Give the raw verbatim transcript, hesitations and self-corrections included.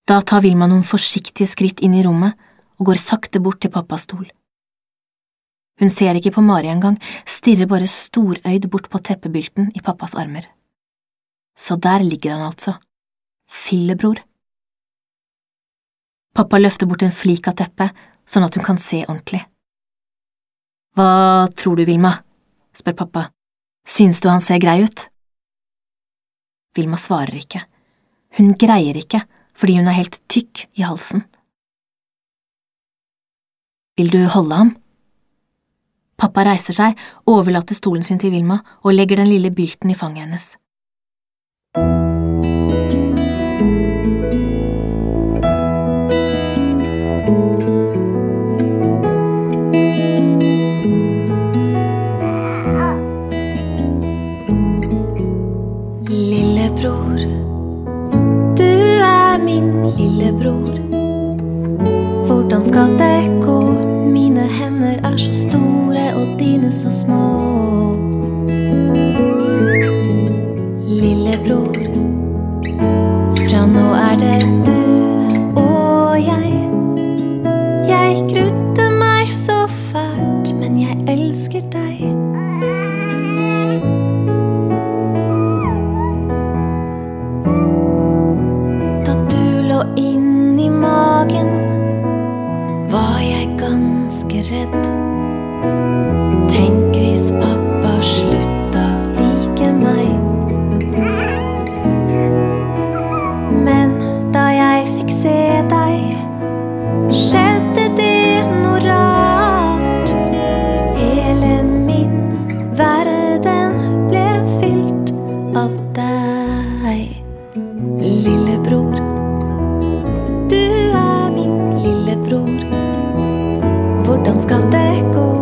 Da tar Vilma noen forsiktige skritt inn i rommet og går sakte bort til pappas stol. Hun ser ikke på Mari engang, stirrer bare storøyd bort på teppebylten i pappas armer. Så der ligger han altså, fillebror. Pappa løfter bort en flik av teppet, sånn at hun kan se ordentlig. Hva tror du, Vilma? Spør pappa. Synes du han ser grei ut? Vilma svarer ikke. Hun greier ikke, fordi hun er helt tykk i halsen. Vil du holde ham? Pappa reiser seg, overlater stolen sin til Vilma og legger den lille bylten i fanget hennes. Lillebror, du er min lillebror. Hvordan skal det gå? Mine hender er så store og dine så små. Lillebror, fra nå er det du og jeg. Jeg grutter meg så fælt, men jeg elsker deg. Da du lå inn i magen, var jeg ganske redd. Tenk hvis pappa slutta like meg. Men da jeg fikk se deg, skjedde det noe rart. Hele min verden ble fylt av deg. Lillebror, du er min lillebror. Hvordan skal det gå?